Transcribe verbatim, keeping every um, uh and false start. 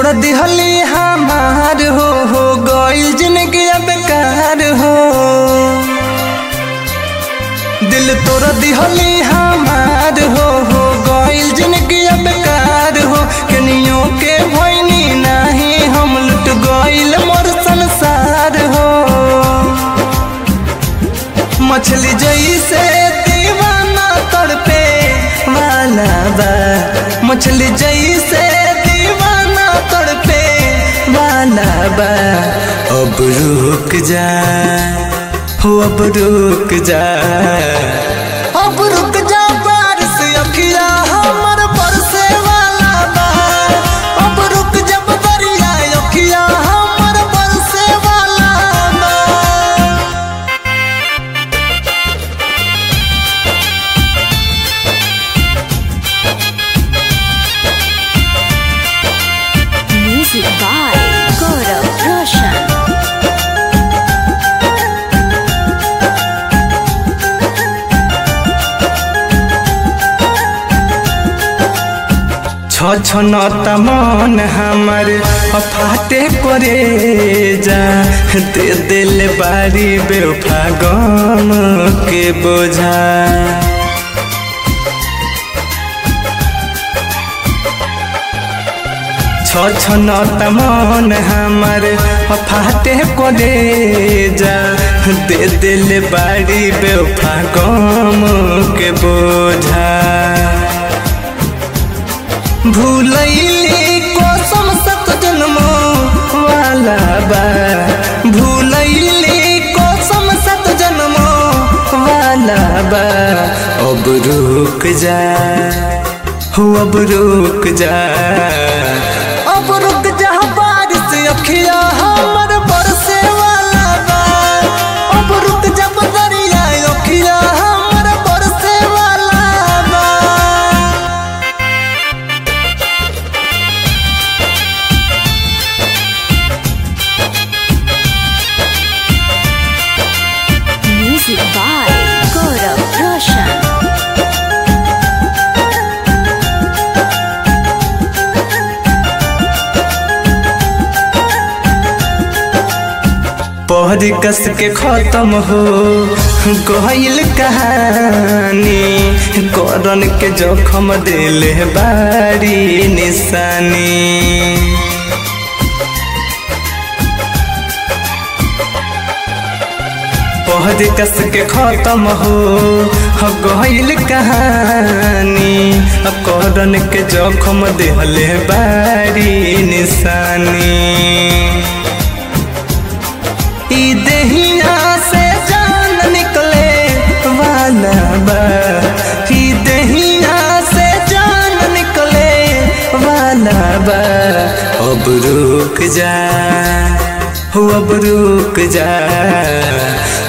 तोड़ दिहली हमार हो हो गइल जिंदगी बेकार हो। दिल तोड़ दिहली हमार हो हो गइल जिंदगी बेकार हो। कनियों के भइनी नहीं हम लुट गइल मोर संसार हो। मछली जैसे दीवाना तड़पे वाला बा, मछली जैसे दीवाना तड़पे वाला बा। अब रुक जा हो अब रुक जा, अब रुक जा बारिश अखिया हमर बरसे वाला बा। अब रुक जा बदरिया अखिया हमर बरसे वाला बा। Music by Gaurav Roshan. छछनता मन हमर फाटे करे जा। दे दिल बारी बेवफा गम के बोझा। छछनता मन हमर फाटे करे जा। दे दिल बारी बेवफा गम के बोझा। भूलैली कसम सत जन्मो वाला बा, भूलैली कसम सत जन्मो वाला बा। अब रुक जा हो अब रुक जा, अब रुक जा बारिश अखिया हमर बरसे वाला बा। अब रुक जा बदरिया अखिया हमर बरसे वाला बा। Music by Gaurav Roshan. पहरी कस के खत्म हो गइल कहानी। करन के जोखम दिल बारी निशानी। पहरी कस के खत्म हो गइल कहानी। करन के जोखम दिल बारी निशानी। ई देहिया से जान निकले वाला बा, ई देहिया से जान निकले वाला बा। अब रुक जा हो अब रुक जा,